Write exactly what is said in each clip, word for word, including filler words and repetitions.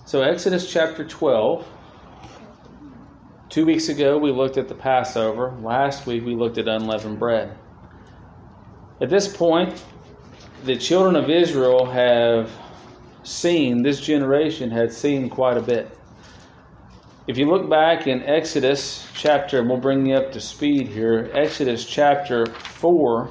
So Exodus chapter twelve. Two weeks ago we looked at the Passover. Last week we looked at unleavened bread. At this point, the children of Israel have seen, this generation had seen quite a bit. If you look back in Exodus chapter, and we'll bring you up to speed here, Exodus chapter four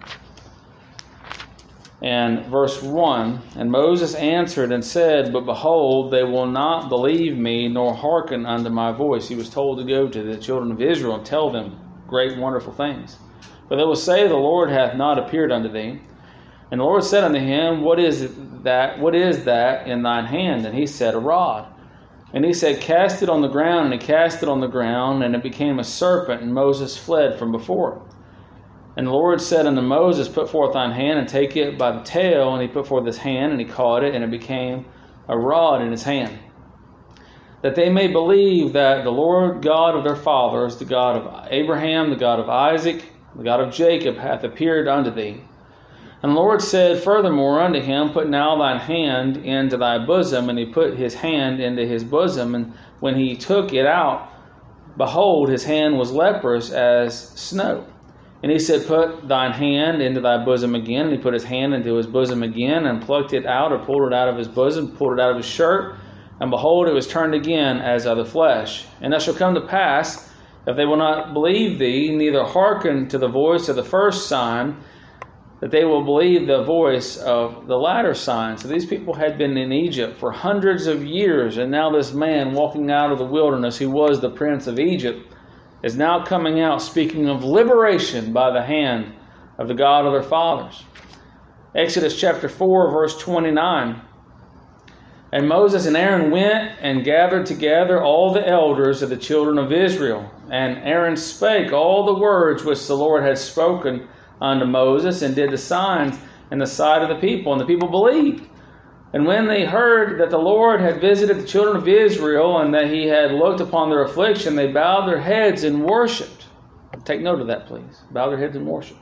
and verse one, and Moses answered and said, but behold, they will not believe me, nor hearken unto my voice. He was told to go to the children of Israel and tell them great and wonderful things. For they will say, the Lord hath not appeared unto thee. And the Lord said unto him, What is that? What is that in thine hand? And he said, A rod. And he said, Cast it on the ground. And he cast it on the ground, and it became a serpent, and Moses fled from before it. And the Lord said unto Moses, Put forth thine hand, and take it by the tail. And he put forth his hand, and he caught it, and it became a rod in his hand. That they may believe that the Lord God of their fathers, the God of Abraham, the God of Isaac, the God of Jacob, hath appeared unto thee. And the Lord said furthermore unto him, Put now thine hand into thy bosom. And he put his hand into his bosom. And when he took it out, behold, his hand was leprous as snow. And he said, Put thine hand into thy bosom again. And he put his hand into his bosom again, and plucked it out, or pulled it out of his bosom, pulled it out of his shirt. And behold, it was turned again as of the flesh. And it shall come to pass, if they will not believe thee, neither hearken to the voice of the first sign, that they will believe the voice of the latter sign. So these people had been in Egypt for hundreds of years, and now this man walking out of the wilderness, who was the prince of Egypt, is now coming out speaking of liberation by the hand of the God of their fathers. Exodus chapter four, verse twenty-nine. And Moses and Aaron went and gathered together all the elders of the children of Israel. And Aaron spake all the words which the Lord had spoken unto Moses, and did the signs in the sight of the people. And the people believed. And when they heard that the Lord had visited the children of Israel, and that he had looked upon their affliction, they bowed their heads and worshipped. Take note of that, please. Bow their heads and worship.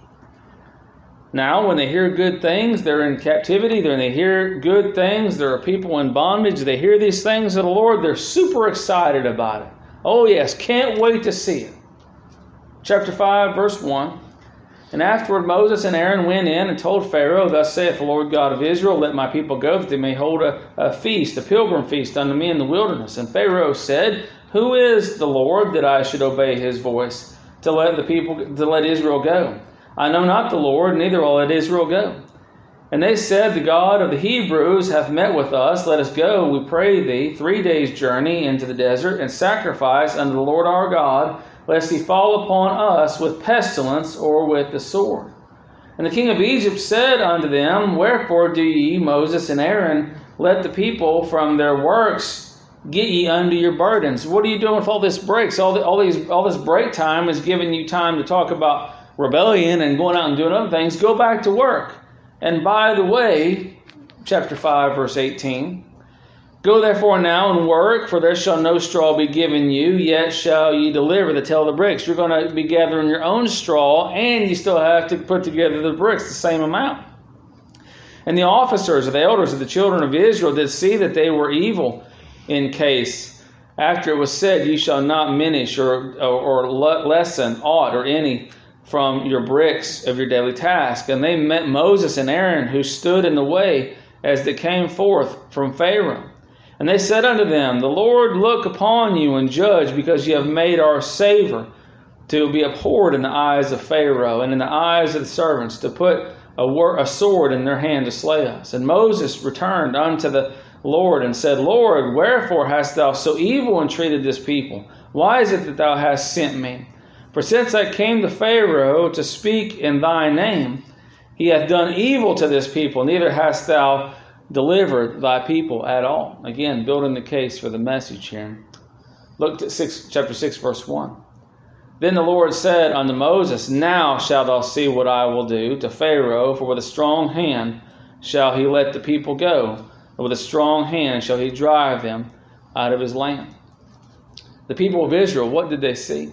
Now, when they hear good things, they're in captivity. When they hear good things, there are people in bondage. They hear these things of the Lord. They're super excited about it. Oh, yes, can't wait to see it. Chapter five, verse one. And afterward Moses and Aaron went in and told Pharaoh, Thus saith the Lord God of Israel, Let my people go, that they may hold a, a feast, a pilgrim feast unto me in the wilderness. And Pharaoh said, Who is the Lord, that I should obey his voice, to let the people, to let Israel go? I know not the Lord, neither will let Israel go. And they said, The God of the Hebrews hath met with us. Let us go, we pray thee, three days' journey into the desert, and sacrifice unto the Lord our God, lest he fall upon us with pestilence or with the sword. And the king of Egypt said unto them, Wherefore do ye, Moses and Aaron, let the people from their works get ye unto your burdens? What are you doing with all this breaks? All, the, all, these, all this break time is giving you time to talk about rebellion and going out and doing other things. Go back to work. And by the way, chapter five, verse eighteen, Go therefore now and work, for there shall no straw be given you, yet shall ye deliver the tail of the bricks. You're going to be gathering your own straw, and you still have to put together the bricks, the same amount. And the officers or the elders of the children of Israel did see that they were evil in case, after it was said, Ye shall not minish or, or, or lessen aught or any from your bricks of your daily task. And they met Moses and Aaron, who stood in the way as they came forth from Pharaoh. And they said unto them, The Lord look upon you and judge, because ye have made our savor to be abhorred in the eyes of Pharaoh and in the eyes of the servants, to put a, wor- a sword in their hand to slay us. And Moses returned unto the Lord and said, Lord, wherefore hast thou so evil entreated this people? Why is it that thou hast sent me? For since I came to Pharaoh to speak in thy name, he hath done evil to this people, neither hast thou delivered thy people at all. Again, building the case for the message here. Look at six, chapter six, verse one. Then the Lord said unto Moses, Now shalt thou see what I will do to Pharaoh, for with a strong hand shall he let the people go, and with a strong hand shall he drive them out of his land. The people of Israel, what did they see?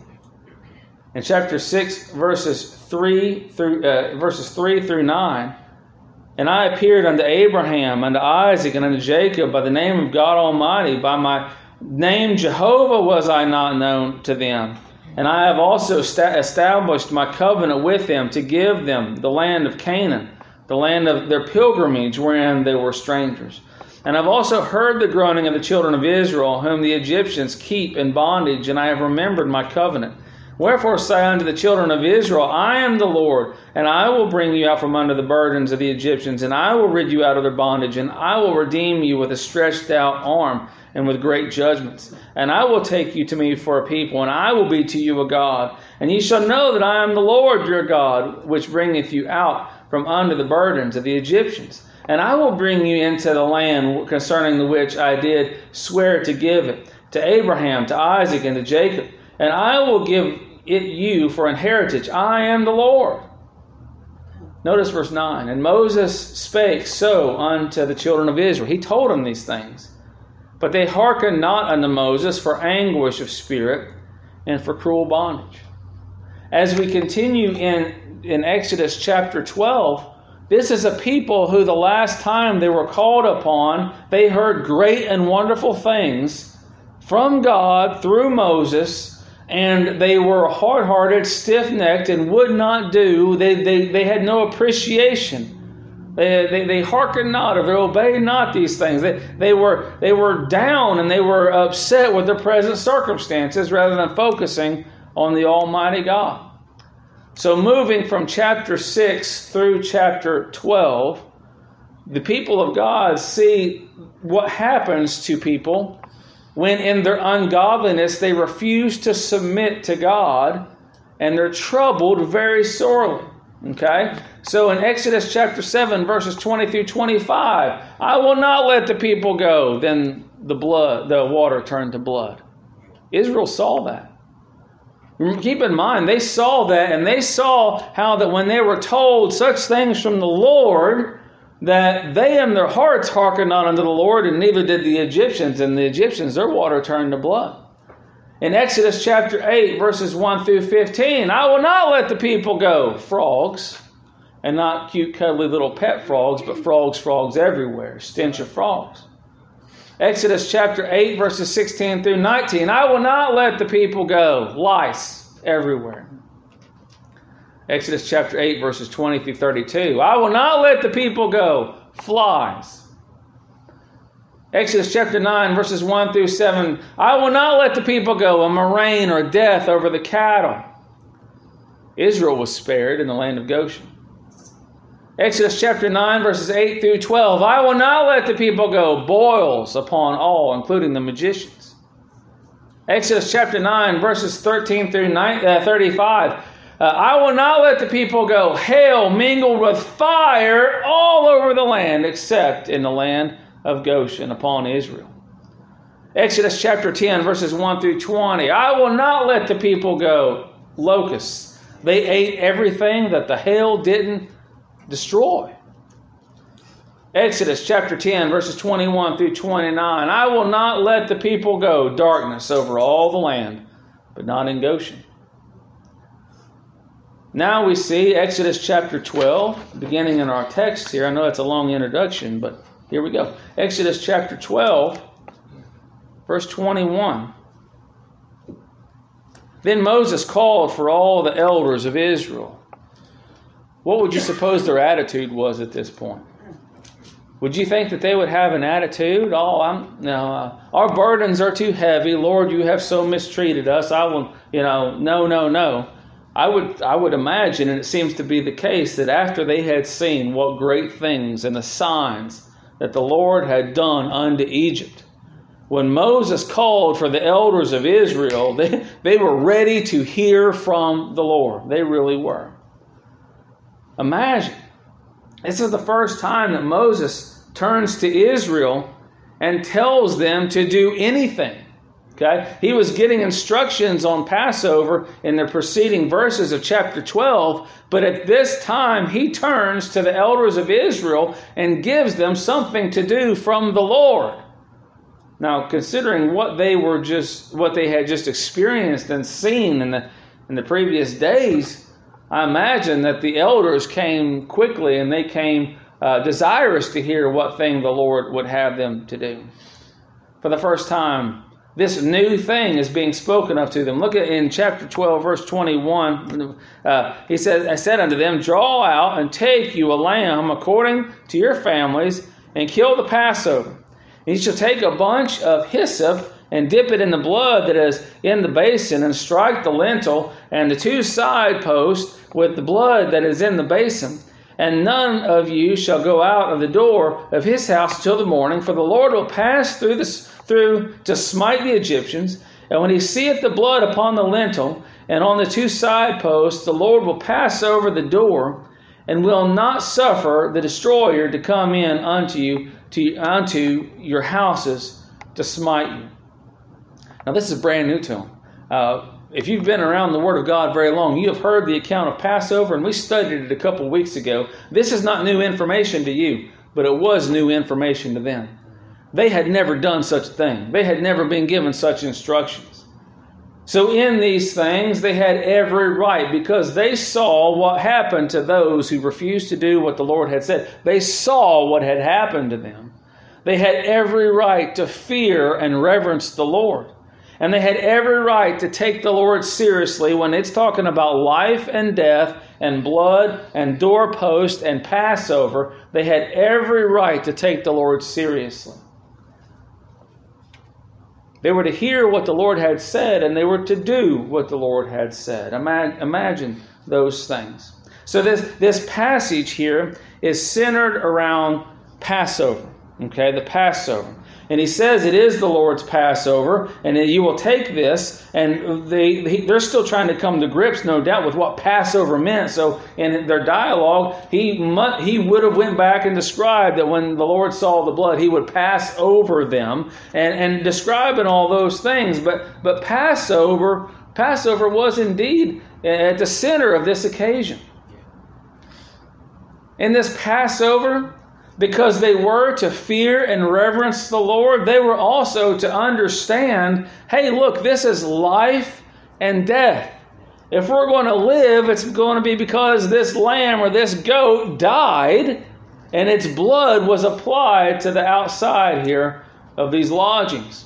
In chapter six, verses three through uh, verses three through nine, And I appeared unto Abraham, unto Isaac, and unto Jacob by the name of God Almighty. By my name Jehovah was I not known to them. And I have also sta- established my covenant with them to give them the land of Canaan, the land of their pilgrimage wherein they were strangers. And I've also heard the groaning of the children of Israel, whom the Egyptians keep in bondage, and I have remembered my covenant. Wherefore say unto the children of Israel, I am the Lord, and I will bring you out from under the burdens of the Egyptians, and I will rid you out of their bondage, and I will redeem you with a stretched out arm and with great judgments. And I will take you to me for a people, and I will be to you a God. And ye shall know that I am the Lord your God, which bringeth you out from under the burdens of the Egyptians. And I will bring you into the land concerning the which I did swear to give it to Abraham, to Isaac, and to Jacob. And I will give it you for an heritage. I am the Lord. Notice verse nine. And Moses spake so unto the children of Israel. He told them these things. But they hearkened not unto Moses for anguish of spirit and for cruel bondage. As we continue in, in Exodus chapter twelve, this is a people who the last time they were called upon, they heard great and wonderful things from God through Moses, and they were hard-hearted, stiff-necked, and would not do. They, they, they had no appreciation. They, they, they hearkened not, or they obeyed not these things. They, they, were, they were down, and they were upset with their present circumstances rather than focusing on the Almighty God. So moving from chapter six through chapter twelve, the people of God see what happens to people when in their ungodliness they refuse to submit to God, and they're troubled very sorely. Okay? So in Exodus chapter seven, verses twenty through twenty-five, I will not let the people go. Then the blood, the water turned to blood. Israel saw that. Keep in mind, they saw that, and they saw how that when they were told such things from the Lord, that they in their hearts hearkened not unto the Lord, and neither did the Egyptians. And the Egyptians, their water turned to blood. In Exodus chapter eight, verses one through fifteen, I will not let the people go. Frogs, and not cute, cuddly little pet frogs, but frogs, frogs everywhere. Stench of frogs. Exodus chapter eight, verses sixteen through nineteen, I will not let the people go. Lice everywhere. Exodus chapter eight, verses twenty through thirty-two. I will not let the people go. Flies. Exodus chapter nine, verses one through seven. I will not let the people go. A murrain or death over the cattle. Israel was spared in the land of Goshen. Exodus chapter nine, verses eight through twelve. I will not let the people go. Boils upon all, including the magicians. Exodus chapter nine, verses thirteen through thirty-five. Uh, I will not let the people go. Hail mingled with fire all over the land, except in the land of Goshen upon Israel. Exodus chapter ten, verses one through twenty. I will not let the people go. Locusts. They ate everything that the hail didn't destroy. Exodus chapter ten, verses twenty-one through twenty-nine. I will not let the people go. Darkness over all the land, but not in Goshen. Now we see Exodus chapter twelve, beginning in our text here. I know it's a long introduction, but here we go. Exodus chapter twelve, verse twenty-one. Then Moses called for all the elders of Israel. What would you suppose their attitude was at this point? Would you think that they would have an attitude? Oh, I'm no, uh, our burdens are too heavy. Lord, you have so mistreated us. I will, you know, no, no, no. I would, I would imagine, and it seems to be the case, that after they had seen what great things and the signs that the Lord had done unto Egypt, when Moses called for the elders of Israel, they, they were ready to hear from the Lord. They really were. Imagine. This is the first time that Moses turns to Israel and tells them to do anything. Okay? He was getting instructions on Passover in the preceding verses of chapter twelve, but at this time he turns to the elders of Israel and gives them something to do from the Lord. Now, considering what they were just what they had just experienced and seen in the in the previous days, I imagine that the elders came quickly and they came uh, desirous to hear what thing the Lord would have them to do. For the first time, this new thing is being spoken of to them. Look at in chapter twelve, verse twenty-one. Uh, he says, I said unto them, draw out and take you a lamb according to your families, and kill the Passover. And you shall take a bunch of hyssop and dip it in the blood that is in the basin, and strike the lintel and the two side posts with the blood that is in the basin. And none of you shall go out of the door of his house till the morning, for the Lord will pass through this through to smite the Egyptians. And when he seeth the blood upon the lintel and on the two side posts, the Lord will pass over the door, and will not suffer the destroyer to come in unto you to unto your houses to smite you. Now this is brand new to them. Uh, if you've been around the Word of God very long, you have heard the account of Passover, and we studied it a couple of weeks ago. This is not new information to you, but it was new information to them. They had never done such a thing. They had never been given such instructions. So in these things, they had every right, because they saw what happened to those who refused to do what the Lord had said. They saw what had happened to them. They had every right to fear and reverence the Lord. And they had every right to take the Lord seriously when it's talking about life and death and blood and doorpost and Passover. They had every right to take the Lord seriously. They were to hear what the Lord had said, and they were to do what the Lord had said. Imagine those things. So this, this passage here is centered around Passover. Okay, the Passover. And he says it is the Lord's Passover, and that you will take this, and they, they, they're still trying to come to grips, no doubt, with what Passover meant. So in their dialogue, he mu- he would have went back and described that when the Lord saw the blood, he would pass over them, and, and describing all those things. But, but Passover, Passover was indeed at the center of this occasion. In this Passover, because they were to fear and reverence the Lord, they were also to understand, hey, look, this is life and death. If we're going to live, it's going to be because this lamb or this goat died, and its blood was applied to the outside here of these lodgings.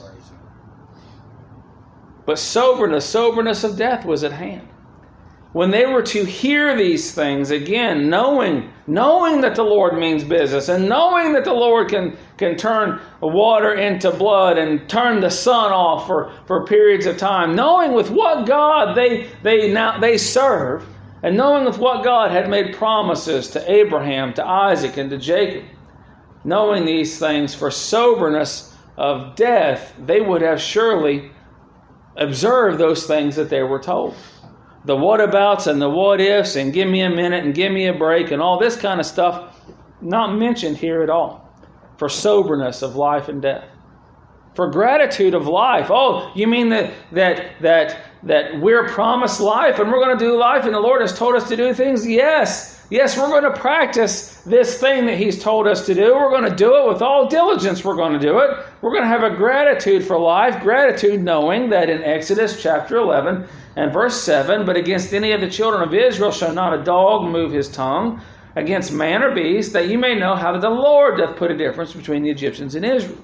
But soberness, soberness of death was at hand. When they were to hear these things, again, knowing, knowing that the Lord means business, and knowing that the Lord can, can turn water into blood and turn the sun off for, for periods of time, knowing with what God they, they, now, they serve, and knowing with what God had made promises to Abraham, to Isaac, and to Jacob, knowing these things for soberness of death, they would have surely observed those things that they were told. The whatabouts and the what ifs and give me a minute and give me a break and all this kind of stuff, not mentioned here at all. For soberness of life and death. For gratitude of life. Oh, you mean that that that that we're promised life and we're going to do life and the Lord has told us to do things? Yes. Yes, we're going to practice this thing that He's told us to do. We're going to do it with all diligence. We're going to do it. We're going to have a gratitude for life. Gratitude knowing that in Exodus chapter eleven and verse seven, but against any of the children of Israel shall not a dog move his tongue against man or beast, that you may know how that the Lord doth put a difference between the Egyptians and Israel.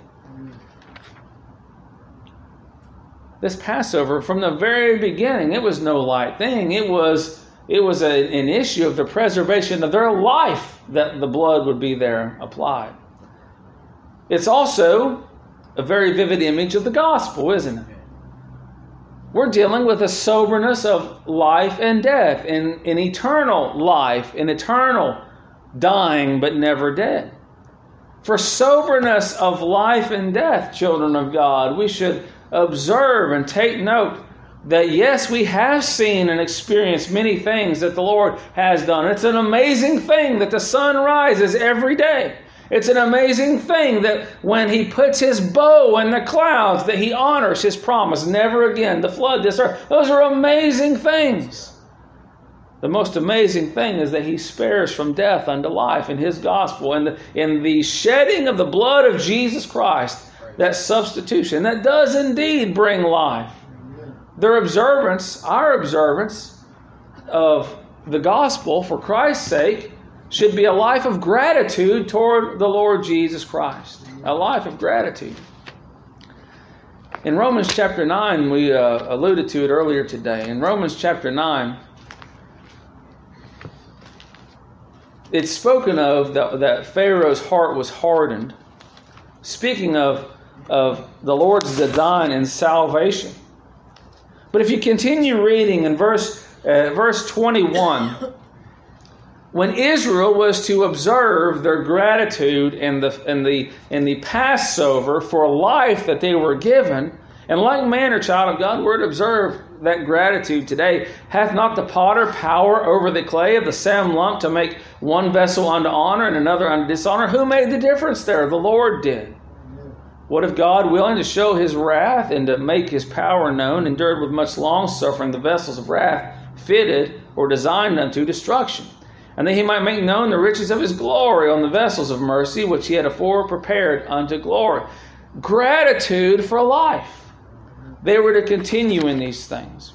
This Passover, from the very beginning, it was no light thing. It was it was a, an issue of the preservation of their life that the blood would be there applied. It's also a very vivid image of the gospel, isn't it? We're dealing with a soberness of life and death, in, in eternal life, in eternal dying but never dead. For soberness of life and death, children of God, we should observe and take note that yes, we have seen and experienced many things that the Lord has done. It's an amazing thing that the sun rises every day. It's an amazing thing that when He puts His bow in the clouds, that He honors His promise, never again to flood this earth. Those are amazing things. The most amazing thing is that He spares from death unto life in His gospel, and in, in the shedding of the blood of Jesus Christ, that substitution, that does indeed bring life. Their observance, our observance of the gospel for Christ's sake, should be a life of gratitude toward the Lord Jesus Christ. A life of gratitude. In Romans chapter nine, we uh, alluded to it earlier today. In Romans chapter nine, it's spoken of that, that Pharaoh's heart was hardened, speaking of, of the Lord's design in salvation. But if you continue reading in verse uh, verse twenty-one, when Israel was to observe their gratitude in the in the in the Passover for life that they were given, and like manner, child of God, we're to observe that gratitude today. Hath not the potter power over the clay of the same lump to make one vessel unto honor and another unto dishonor? Who made the difference there? The Lord did. What if God, willing to show his wrath and to make his power known, endured with much long suffering the vessels of wrath fitted or designed unto destruction? And that he might make known the riches of his glory on the vessels of mercy, which he had afore prepared unto glory. Gratitude for life. They were to continue in these things.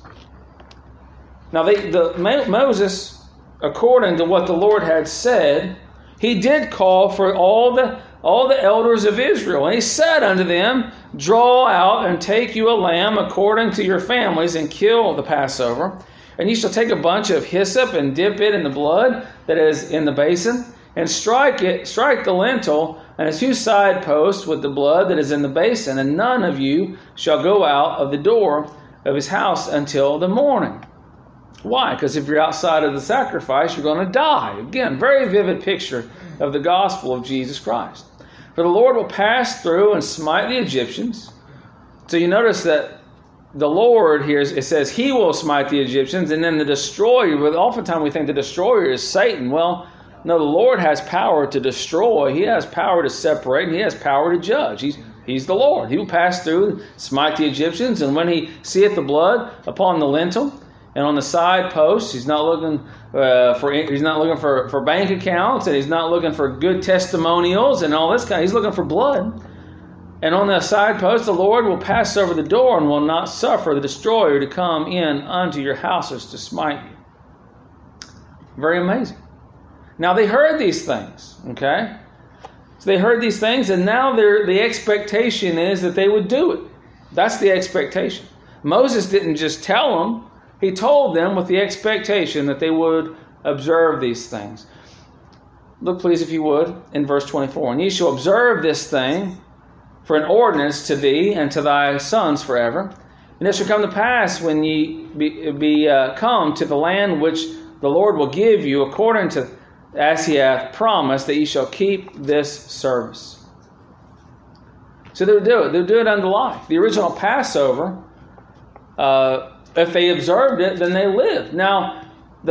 Now, they, the, Moses, according to what the Lord had said, he did call for all the all the elders of Israel. And he said unto them, draw out and take you a lamb according to your families, and kill the Passover. And you shall take a bunch of hyssop and dip it in the blood that is in the basin, and strike it, strike the lintel and its two side posts with the blood that is in the basin, and none of you shall go out of the door of his house until the morning. Why? Because if you're outside of the sacrifice, you're going to die. Again, very vivid picture of the gospel of Jesus Christ. For the Lord will pass through and smite the Egyptians. So you notice that the Lord here, it says he will smite the Egyptians, and then the destroyer, but oftentimes we think the destroyer is Satan. Well, no, the Lord has power to destroy. He has power to separate, and he has power to judge. He's, he's the Lord. He will pass through, smite the Egyptians, and when he seeth the blood upon the lintel and on the side posts, he's not looking uh, for he's not looking for, for bank accounts, and he's not looking for good testimonials and all this kind. He's looking for blood. And on the side post, the Lord will pass over the door and will not suffer the destroyer to come in unto your houses to smite you. Very amazing. Now they heard these things, okay? So they heard these things, and now the expectation is that they would do it. That's the expectation. Moses didn't just tell them. He told them with the expectation that they would observe these things. Look, please, if you would, in verse twenty-four. And ye shall observe this thing for an ordinance to thee and to thy sons forever. And it shall come to pass when ye be, be uh, come to the land which the Lord will give you, according to as he hath promised, that ye shall keep this service. So they would do it. They would do it unto life. The original Passover, uh, if they observed it, then they lived. Now, the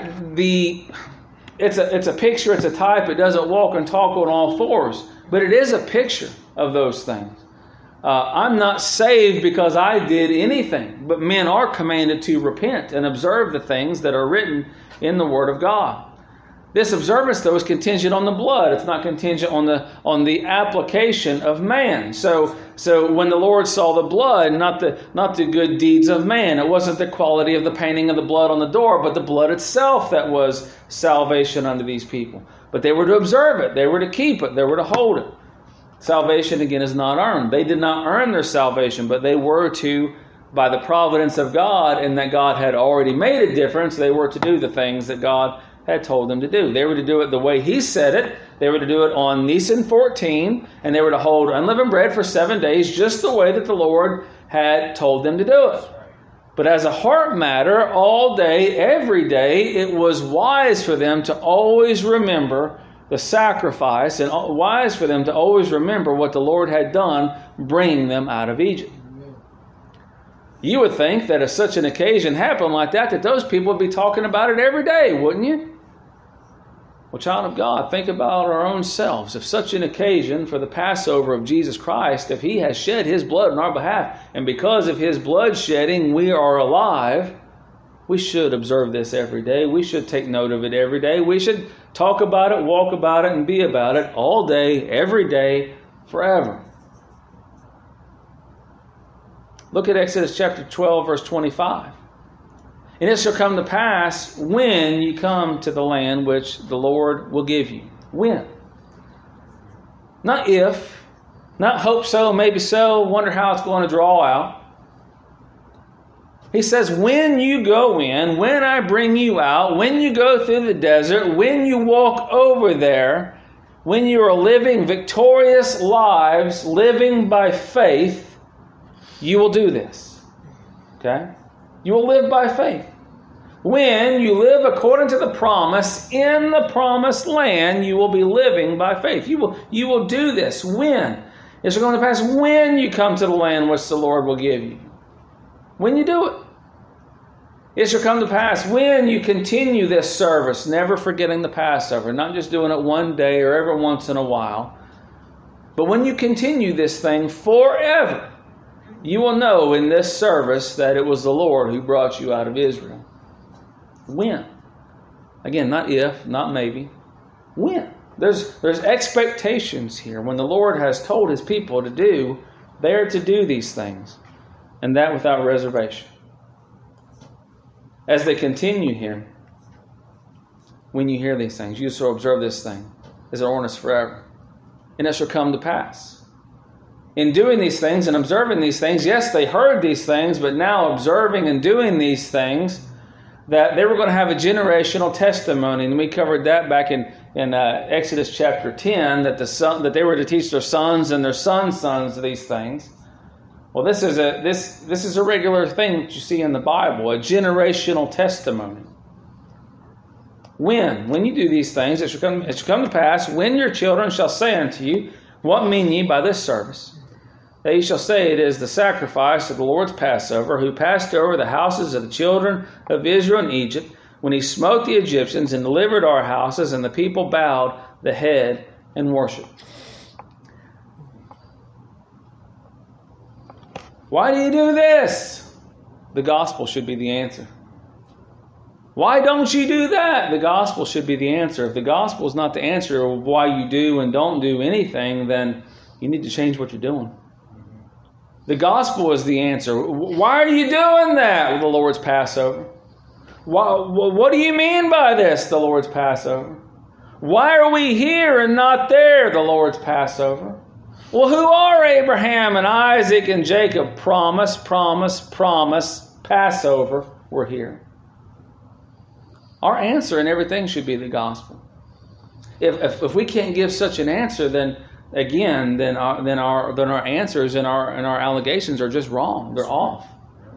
the it's a it's a picture, it's a type. It doesn't walk and talk on all fours, but it is a picture of those things. Uh, I'm not saved because I did anything, but men are commanded to repent and observe the things that are written in the Word of God. This observance, though, is contingent on the blood. It's not contingent on the on the application of man. So, so when the Lord saw the blood, not the not the good deeds of man, it wasn't the quality of the painting of the blood on the door, but the blood itself that was salvation unto these people. But they were to observe it. They were to keep it. They were to hold it. Salvation, again, is not earned. They did not earn their salvation, but they were to, by the providence of God, and that God had already made a difference, they were to do the things that God had told them to do. They were to do it the way He said it. They were to do it on Nisan fourteen, and they were to hold unleavened bread for seven days, just the way that the Lord had told them to do it. But as a heart matter, all day, every day, it was wise for them to always remember the sacrifice, and wise for them to always remember what the Lord had done bringing them out of Egypt. You would think that if such an occasion happened like that, that those people would be talking about it every day, wouldn't you? Well, child of God, think about our own selves. If such an occasion for the Passover of Jesus Christ, if He has shed His blood on our behalf, and because of His blood shedding we are alive, we should observe this every day. We should take note of it every day. We should talk about it, walk about it, and be about it all day, every day, forever. Look at Exodus chapter twelve, verse twenty-five. And it shall come to pass when you come to the land which the Lord will give you. When. Not if. Not hope so, maybe so, wonder how it's going to draw out. He says, when you go in, when I bring you out, when you go through the desert, when you walk over there, when you are living victorious lives, living by faith, you will do this. Okay? You will live by faith. When you live according to the promise in the promised land, you will be living by faith. You will, you will do this. When? It's going to pass when you come to the land which the Lord will give you. When you do it. It shall come to pass when you continue this service, never forgetting the Passover, not just doing it one day or every once in a while, but when you continue this thing forever, you will know in this service that it was the Lord who brought you out of Israel. When? Again, not if, not maybe. When? There's, there's expectations here. When the Lord has told His people to do, they are to do these things, and that without reservation. As they continue here, when you hear these things, you shall observe this thing as an ordinance forever. And it shall come to pass. In doing these things and observing these things, yes, they heard these things, but now observing and doing these things, that they were going to have a generational testimony. And we covered that back in, in uh, Exodus chapter ten, that the son, that they were to teach their sons and their sons' sons these things. Well, this is a this this is a regular thing that you see in the Bible, a generational testimony. When? When you do these things, it shall come, it shall come to pass, when your children shall say unto you, what mean ye by this service? That ye shall say, it is the sacrifice of the Lord's Passover, who passed over the houses of the children of Israel in Egypt, when He smote the Egyptians and delivered our houses, and the people bowed the head and worshiped. Why do you do this? The gospel should be the answer. Why don't you do that? The gospel should be the answer. If the gospel is not the answer of why you do and don't do anything, then you need to change what you're doing. The gospel is the answer. Why are you doing that with the Lord's Passover? Why, what do you mean by this, the Lord's Passover? Why are we here and not there, the Lord's Passover? Well, who are Abraham and Isaac and Jacob? Promise, promise, promise, Passover, we're here. Our answer in everything should be the gospel. If if, if we can't give such an answer, then again, then our then our then our answers and our and our allegations are just wrong. They're off.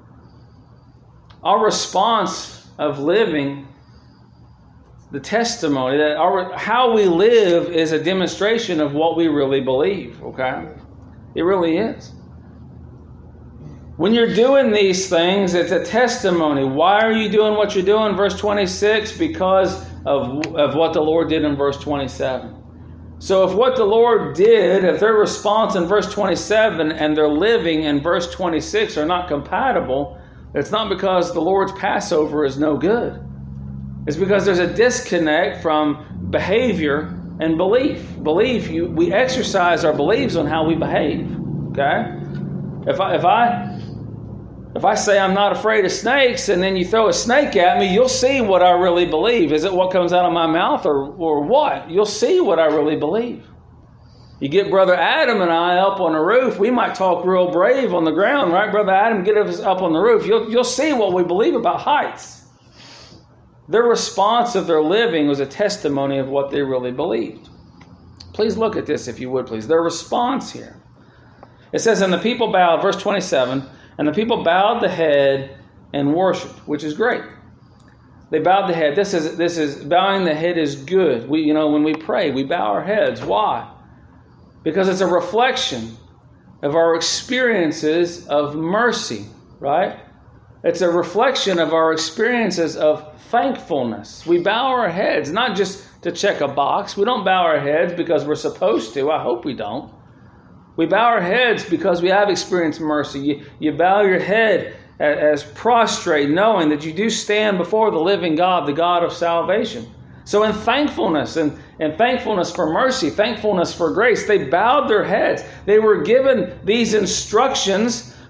Our response of living, the testimony that our how we live is a demonstration of what we really believe, okay? It really is. When you're doing these things, it's a testimony. Why are you doing what you're doing? Verse twenty-six, because of, of what the Lord did in verse twenty-seven. So if what the Lord did, if their response in verse twenty-seven and their living in verse twenty-six are not compatible, it's not because the Lord's Passover is no good. It's because there's a disconnect from behavior and belief. Belief, you, we exercise our beliefs on how we behave. Okay? If I if I if I say I'm not afraid of snakes and then you throw a snake at me, you'll see what I really believe. Is it what comes out of my mouth or, or what? You'll see what I really believe. You get Brother Adam and I up on the roof, we might talk real brave on the ground, right? Brother Adam, get us up on the roof. You'll, you'll see what we believe about heights. Their response of their living was a testimony of what they really believed. Please look at this if you would, please. Their response here. It says, and the people bowed, verse twenty-seven, and the people bowed the head and worshipped, which is great. They bowed the head. This is this is bowing the head is good. We, you know, when we pray, we bow our heads. Why? Because it's a reflection of our experiences of mercy, right? It's a reflection of our experiences of thankfulness. We bow our heads, not just to check a box. We don't bow our heads because we're supposed to. I hope we don't. We bow our heads because we have experienced mercy. You, you bow your head as, as prostrate, knowing that you do stand before the living God, the God of salvation. So in thankfulness and, and thankfulness for mercy, thankfulness for grace, they bowed their heads. They were given these instructions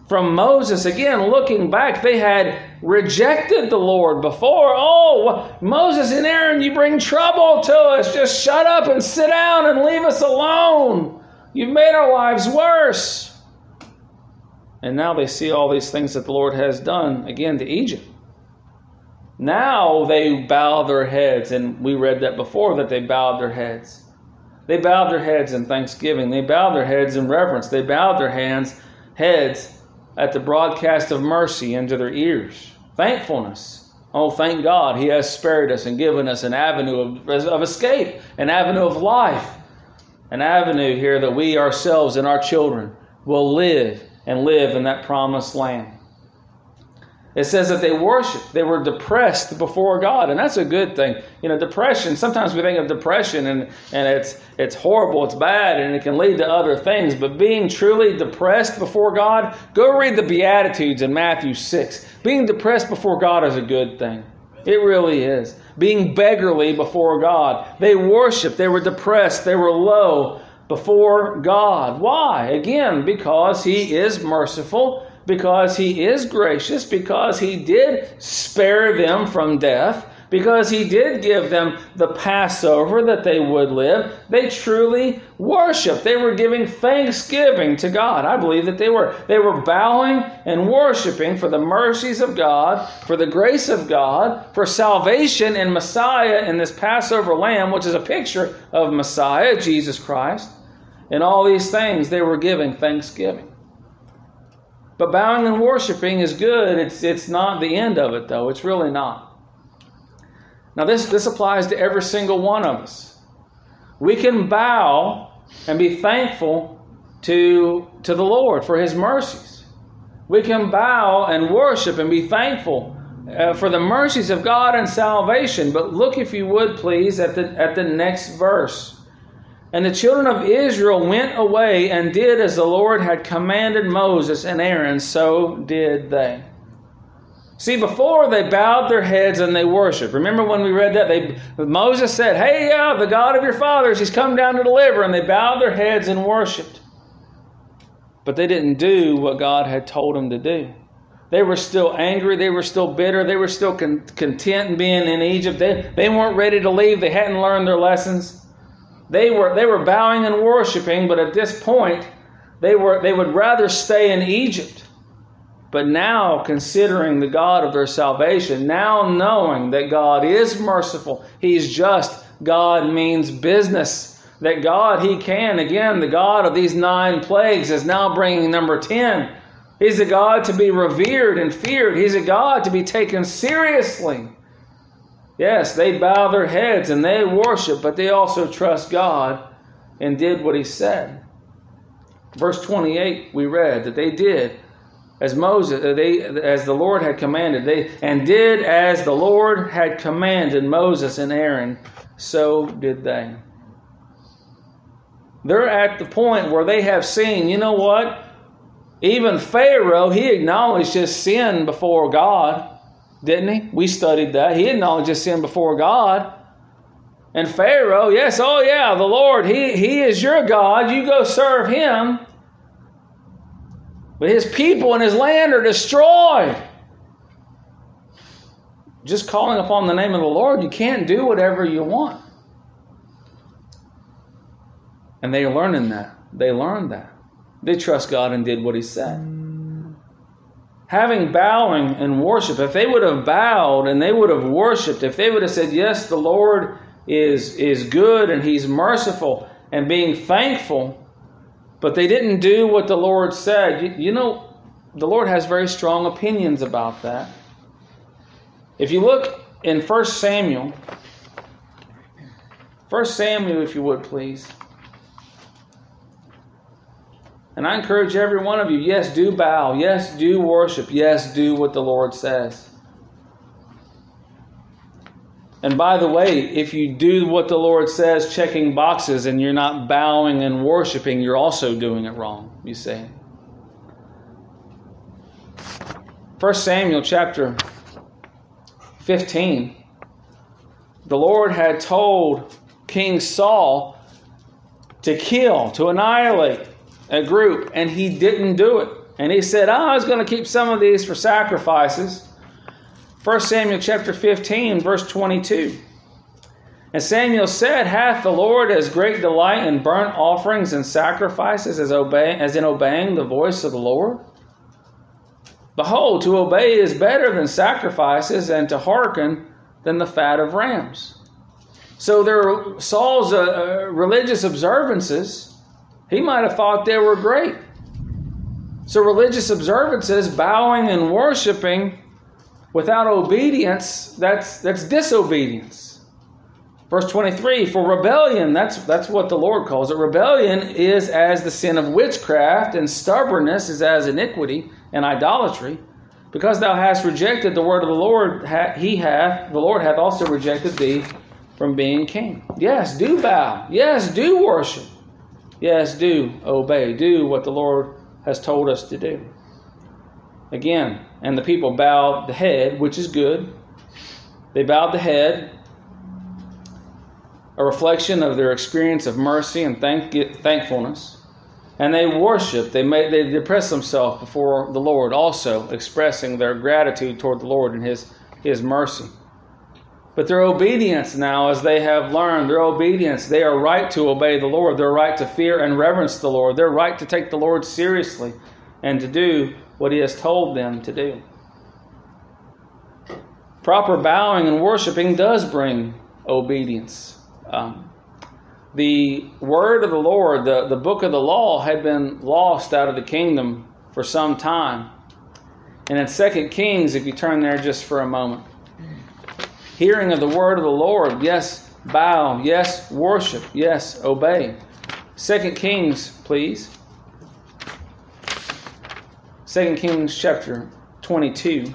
from Moses. Again, looking back, they had rejected the Lord before. Oh, Moses and Aaron, you bring trouble to us. Just shut up and sit down and leave us alone. You've made our lives worse. And now they see all these things that the Lord has done, again, to Egypt. Now they bow their heads, and we read that before, that they bowed their heads. They bowed their heads in thanksgiving. They bowed their heads in reverence. They bowed their hands, heads at the broadcast of mercy into their ears. Thankfulness. Oh, thank God He has spared us and given us an avenue of, of escape, an avenue of life, an avenue here that we ourselves and our children will live and live in that promised land. It says that they worshiped. They were depressed before God. And that's a good thing. You know, depression, sometimes we think of depression and, and it's it's horrible, it's bad, and it can lead to other things. But being truly depressed before God, go read the Beatitudes in Matthew six. Being depressed before God is a good thing. It really is. Being beggarly before God. They worshiped. They were depressed. They were low before God. Why? Again, because He is merciful. Because He is gracious, because He did spare them from death, because He did give them the Passover that they would live. They truly worshiped. They were giving thanksgiving to God. I believe that they were. They were bowing and worshiping for the mercies of God, for the grace of God, for salvation in Messiah, in this Passover lamb, which is a picture of Messiah, Jesus Christ. In all these things, they were giving thanksgiving. But bowing and worshiping is good. It's it's not the end of it, though. It's really not. Now, this, this applies to every single one of us. We can bow and be thankful to, to the Lord for His mercies. We can bow and worship and be thankful uh, for the mercies of God and salvation. But look, if you would, please, at the at the next verse. And the children of Israel went away and did as the Lord had commanded Moses and Aaron, so did they. See, before they bowed their heads and they worshiped. Remember when we read that? They, Moses said, hey, yeah, the God of your fathers, He's come down to deliver. And they bowed their heads and worshiped. But they didn't do what God had told them to do. They were still angry. They were still bitter. They were still con- content in being in Egypt. They, they weren't ready to leave. They hadn't learned their lessons. They were they were bowing and worshiping, but at this point, they were they would rather stay in Egypt. But now, considering the God of their salvation, now knowing that God is merciful, He's just, God means business. That God, He can, again, the God of these nine plagues is now bringing number ten. He's a God to be revered and feared. He's a God to be taken seriously. Yes, they bow their heads and they worship, but they also trust God and did what He said. Verse twenty-eight, we read that they did as Moses, they as the Lord had commanded, they and did as the Lord had commanded Moses and Aaron, so did they. They're at the point where they have seen, you know what? Even Pharaoh, he acknowledged his sin before God. Didn't he? We studied that. He acknowledged his sin before God. And Pharaoh, yes, oh yeah, the Lord, He, he is your God. You go serve Him. But His people and His land are destroyed. Just calling upon the name of the Lord, you can't do whatever you want. And they are learning that. They learned that. They trust God and did what He said. Having bowing and worship, if they would have bowed and they would have worshipped, if they would have said, yes, the Lord is, is good and He's merciful, and being thankful, but they didn't do what the Lord said, you, you know, the Lord has very strong opinions about that. If you look in First Samuel, First Samuel, if you would, please. And I encourage every one of you, yes, do bow. Yes, do worship. Yes, do what the Lord says. And by the way, if you do what the Lord says, checking boxes, and you're not bowing and worshiping, you're also doing it wrong, you see. First Samuel chapter fifteen. The Lord had told King Saul to kill, to annihilate a group, and he didn't do it. And he said, oh, I was going to keep some of these for sacrifices. First Samuel chapter fifteen, verse twenty-two. And Samuel said, hath the Lord as great delight in burnt offerings and sacrifices as, obey, as in obeying the voice of the Lord? Behold, to obey is better than sacrifices, and to hearken than the fat of rams. So there, Saul's uh, uh, religious observances, he might have thought they were great. So religious observances, bowing and worshiping without obedience, that's that's disobedience. Verse twenty-three, for rebellion, that's that's what the Lord calls it. Rebellion is as the sin of witchcraft, and stubbornness is as iniquity and idolatry. Because thou hast rejected the word of the Lord, he hath, the Lord hath also rejected thee from being king. Yes, do bow. Yes, do worship. Yes, do obey. Do what the Lord has told us to do. Again, and the people bowed the head, which is good. They bowed the head, a reflection of their experience of mercy and thank, thankfulness. And they worshiped. They made they depressed themselves before the Lord, also expressing their gratitude toward the Lord and His His mercy. But their obedience now, as they have learned, their obedience, they are right to obey the Lord. They're right to fear and reverence the Lord. They're right to take the Lord seriously and to do what He has told them to do. Proper bowing and worshiping does bring obedience. Um, the word of the Lord, the, the book of the law, had been lost out of the kingdom for some time. And in Second Kings, if you turn there just for a moment, hearing of the word of the Lord, yes, bow, yes, worship, yes, obey. Second Kings, please. Second Kings chapter twenty-two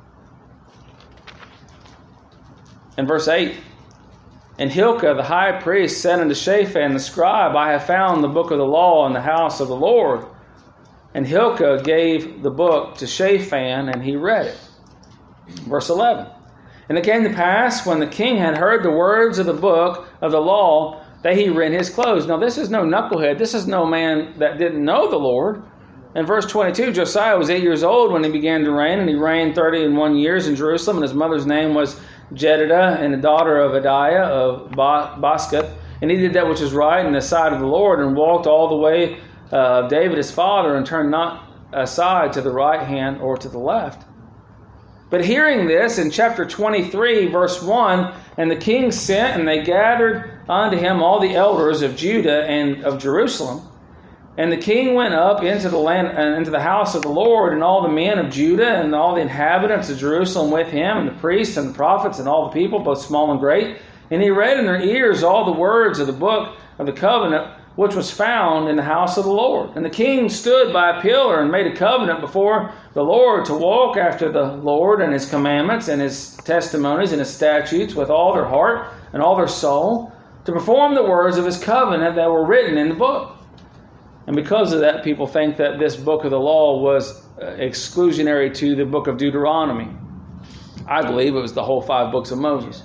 and verse eight. And Hilkiah the high priest said unto Shaphan the scribe, I have found the book of the law in the house of the Lord. And Hilkiah gave the book to Shaphan, and he read it. Verse eleven. And it came to pass, when the king had heard the words of the book of the law, that he rent his clothes. Now this is no knucklehead. This is no man that didn't know the Lord. In verse twenty-two, Josiah was eight years old when he began to reign, and he reigned thirty and one years in Jerusalem, and his mother's name was Jedidah, and the daughter of Adiah of Boscath. And he did that which is right in the sight of the Lord, and walked all the way uh, of David his father, and turned not aside to the right hand or to the left. But hearing this, in chapter twenty-three, verse one, and the king sent, and they gathered unto him all the elders of Judah and of Jerusalem. And the king went up into the land, uh, into the house of the Lord, and all the men of Judah and all the inhabitants of Jerusalem with him, and the priests and the prophets and all the people, both small and great. And he read in their ears all the words of the book of the covenant, which was found in the house of the Lord. And the king stood by a pillar and made a covenant before the Lord to walk after the Lord and His commandments and His testimonies and His statutes with all their heart and all their soul, to perform the words of His covenant that were written in the book. And because of that, people think that this book of the law was exclusionary to the book of Deuteronomy. I believe it was the whole five books of Moses.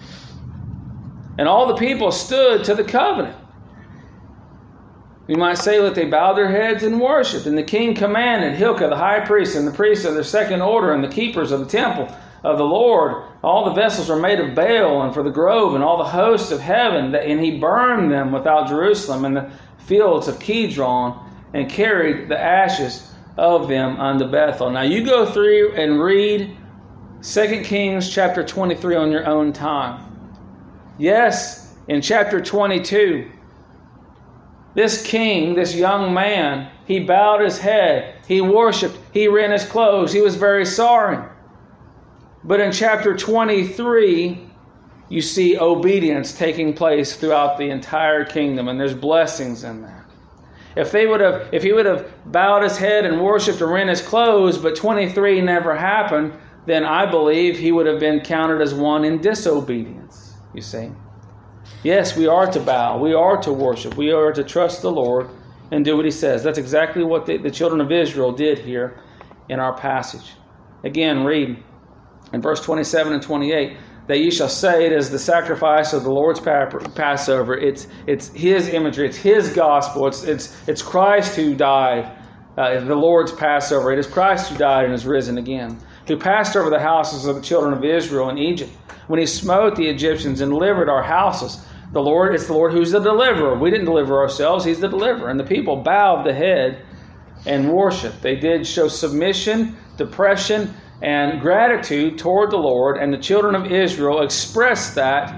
And all the people stood to the covenant. You might say that they bowed their heads and worshipped. And the king commanded Hilkiah the high priest and the priests of their second order and the keepers of the temple of the Lord. All the vessels were made of Baal and for the grove and all the hosts of heaven. And he burned them without Jerusalem and the fields of Kidron, and carried the ashes of them unto Bethel. Now you go through and read Second Kings chapter twenty-three on your own time. Yes, in chapter twenty-two, this king, this young man, he bowed his head, he worshipped, he rent his clothes, he was very sorry. But in chapter twenty-three, you see obedience taking place throughout the entire kingdom, and there's blessings in that. If they would have, if he would have bowed his head and worshipped and rent his clothes, but twenty-three never happened, then I believe he would have been counted as one in disobedience. You see? Yes, we are to bow, we are to worship, we are to trust the Lord and do what He says. That's exactly what the, the children of Israel did here in our passage. Again, read in verse twenty-seven and twenty-eight. That ye shall say it is the sacrifice of the Lord's Passover. It's it's His imagery. It's His gospel. It's it's it's Christ who died uh, the Lord's Passover. It is Christ who died and is risen again, who passed over the houses of the children of Israel in Egypt, when he smote the Egyptians and delivered our houses. The Lord, it's the Lord who's the deliverer. We didn't deliver ourselves. He's the deliverer. And the people bowed the head and worshiped. They did show submission, depression, and gratitude toward the Lord. And the children of Israel expressed that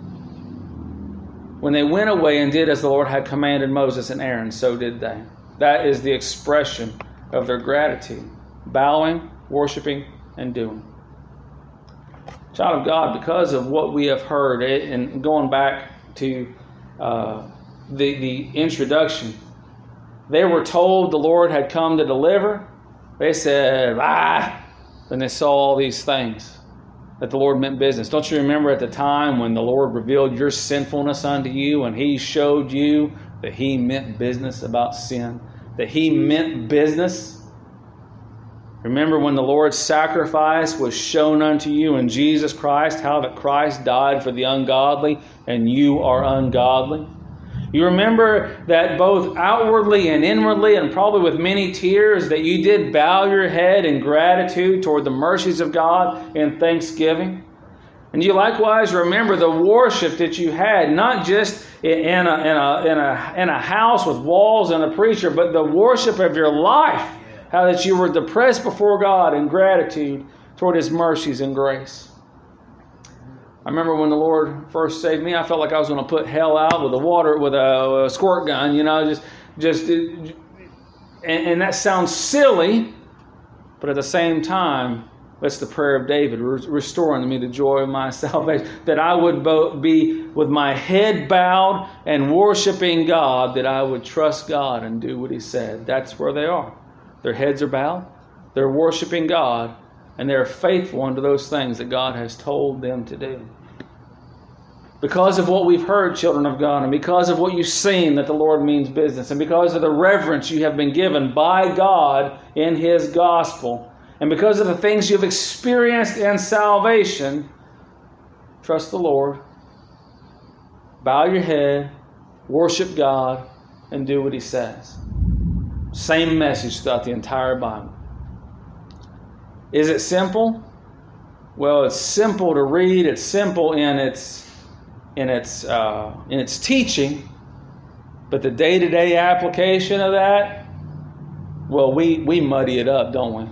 when they went away and did as the Lord had commanded Moses and Aaron. So did they. That is the expression of their gratitude. Bowing, worshiping, and doing. Child of God, because of what we have heard, and going back to uh, the, the introduction, they were told the Lord had come to deliver. They said, ah, and they saw all these things, that the Lord meant business. Don't you remember at the time when the Lord revealed your sinfulness unto you, and He showed you that He meant business about sin, that He meant business? Remember when the Lord's sacrifice was shown unto you in Jesus Christ, how that Christ died for the ungodly and you are ungodly? You remember that both outwardly and inwardly, and probably with many tears, that you did bow your head in gratitude toward the mercies of God in thanksgiving? And you likewise remember the worship that you had, not just in a, in a, in a, in a house with walls and a preacher, but the worship of your life. How that you were depressed before God in gratitude toward His mercies and grace. I remember when the Lord first saved me, I felt like I was going to put hell out with a water, with a, a squirt gun, you know, just, just, and, and that sounds silly, but at the same time, that's the prayer of David, restoring to me the joy of my salvation, that I would be with my head bowed and worshiping God, that I would trust God and do what He said. That's where they are. Their heads are bowed, they're worshiping God, and they're faithful unto those things that God has told them to do. Because of what we've heard, children of God, and because of what you've seen that the Lord means business, and because of the reverence you have been given by God in His gospel, and because of the things you've experienced in salvation, trust the Lord, bow your head, worship God, and do what He says. Same message throughout the entire Bible. Is it simple? Well, it's simple to read. It's simple in its in its uh, in its teaching, but the day-to-day application of that, well, we we muddy it up, don't we?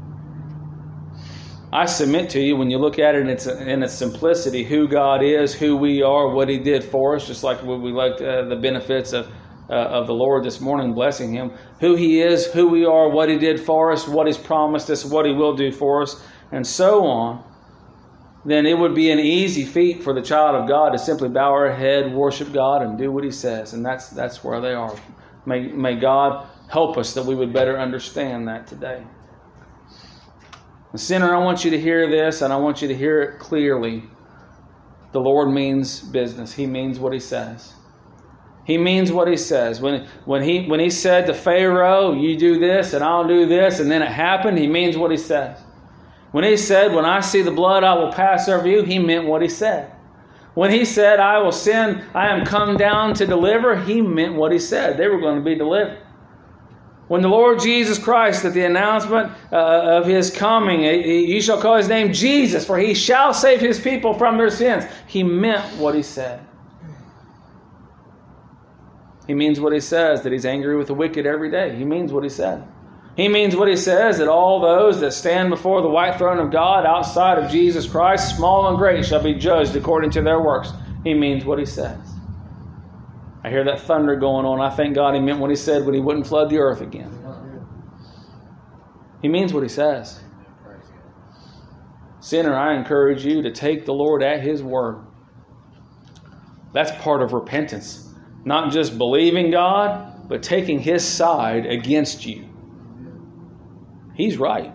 I submit to you, when you look at it in its in its simplicity, who God is, who we are, what He did for us, just like we like uh, the benefits of. Uh, of the Lord this morning, blessing Him, who He is, who we are, what He did for us, what He's promised us, what He will do for us, and so on, then it would be an easy feat for the child of God to simply bow our head, worship God, and do what He says. And that's that's where they are. May, may God help us that we would better understand that today. And sinner, I want you to hear this, and I want you to hear it clearly. The Lord means business. He means what He says. He means what He says. When, when, he, when he said to Pharaoh, you do this and I'll do this, and then it happened, He means what He says. When He said, when I see the blood, I will pass over you, He meant what He said. When He said, I will send, I am come down to deliver, He meant what He said. They were going to be delivered. When the Lord Jesus Christ, at the announcement uh, of His coming, you shall call His name Jesus, for He shall save His people from their sins, He meant what He said. He means what He says, that He's angry with the wicked every day. He means what He said. He means what He says, that all those that stand before the white throne of God outside of Jesus Christ, small and great, shall be judged according to their works. He means what He says. I hear that thunder going on. I thank God He meant what He said when He wouldn't flood the earth again. He means what He says. Sinner, I encourage you to take the Lord at His word. That's part of repentance. Not just believing God, but taking His side against you. He's right.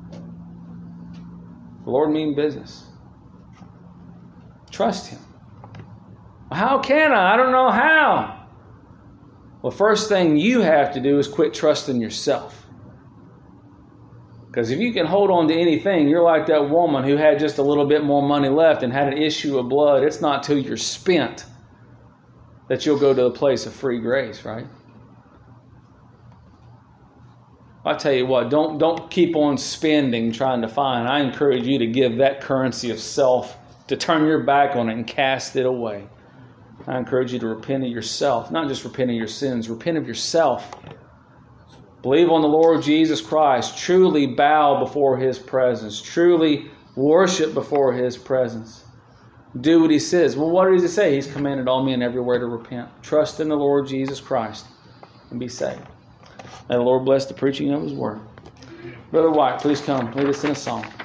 The Lord means business. Trust Him. How can I? I don't know how. Well, first thing you have to do is quit trusting yourself. Because if you can hold on to anything, you're like that woman who had just a little bit more money left and had an issue of blood. It's not till you're spent that you'll go to the place of free grace, right? I tell you what, don't don't keep on spending trying to find. I encourage you to give that currency of self, to turn your back on it and cast it away. I encourage you to repent of yourself, not just repent of your sins, repent of yourself. Believe on the Lord Jesus Christ. Truly bow before His presence. Truly worship before His presence. Do what He says. Well, what does He say? He's commanded all men everywhere to repent. Trust in the Lord Jesus Christ and be saved. May the Lord bless the preaching of His word. Brother White, please come. Lead us in a song.